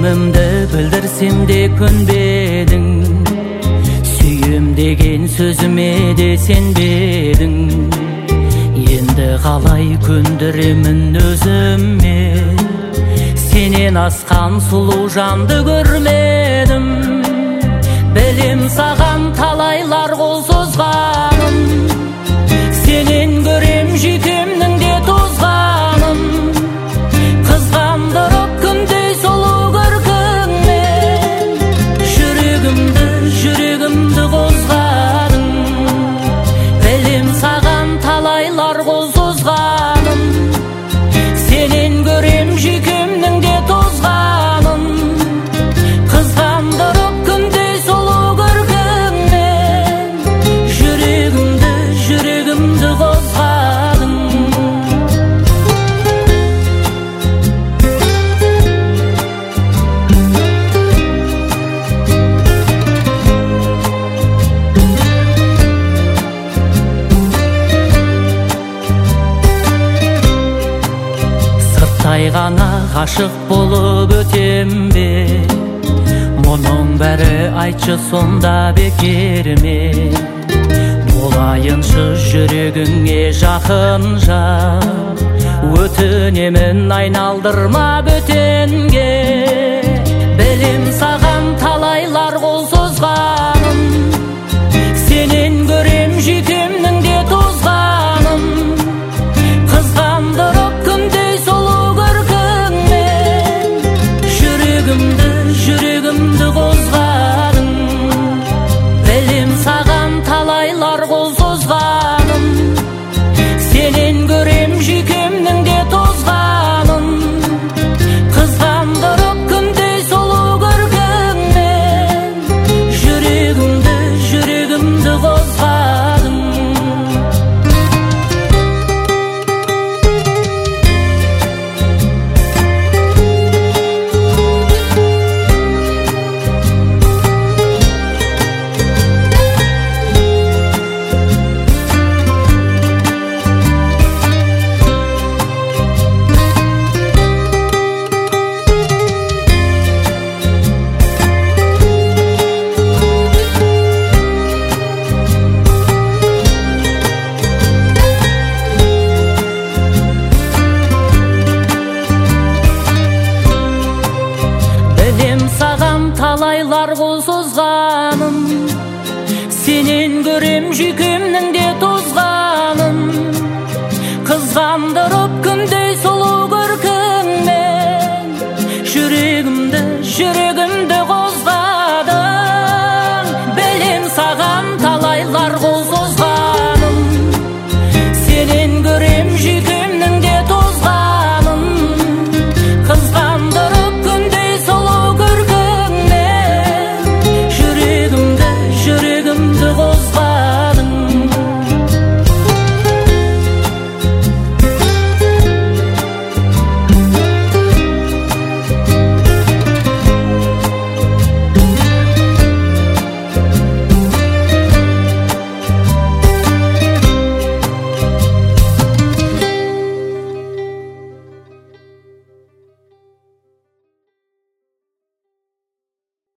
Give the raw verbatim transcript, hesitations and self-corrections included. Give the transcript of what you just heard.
Сезімімді білдірсем де көнбедің, сүйем деген сөзіме де сенбедің. Енді қалай көндіремін өзіме, сенен асқан сұлу жанды көрмедім. Білем саған талайлар қол созғаным, сенен көрем жүйкемнің де тозғаным. Қызғандырып күндей сұлу көркіңмен, жүрегімді, жүрегімді қозғадың. Білем саған талайлар қол созғаным, сенен көрем жүйкемнің де тозғаным. Қызғандырып күндей сұлу көркіңмен, жүрегімді, жүрегімді қозғадың. Сырттай ғана ғашық болып өтем бе, мұның бәрі айтшы сонда бекер ме? Болайыншы жүрегіңе жақын жан, өтінемін айналдырма бөтенге. Білем саған талайлар қол созғаным, сенен көрем жүйкемнің де тозғаным. Қызғандырып күндей сұлу көркіңмен, жүрегімді, жүрегімді қозғадың. Білем саған талайлар қол созғаным, сенен көрем жүйкемнің де тозғаным. Қызғандырып күндей сұлу көркіңмен, жүрегімді, жүрегімді қозғадың. Талайлар қол созғаным, сенен көрем жүйкемнің де тозғаным. Қызғандырып күндей сұлу көркіңмен, жүрегімді, жүрегімді қозғадың.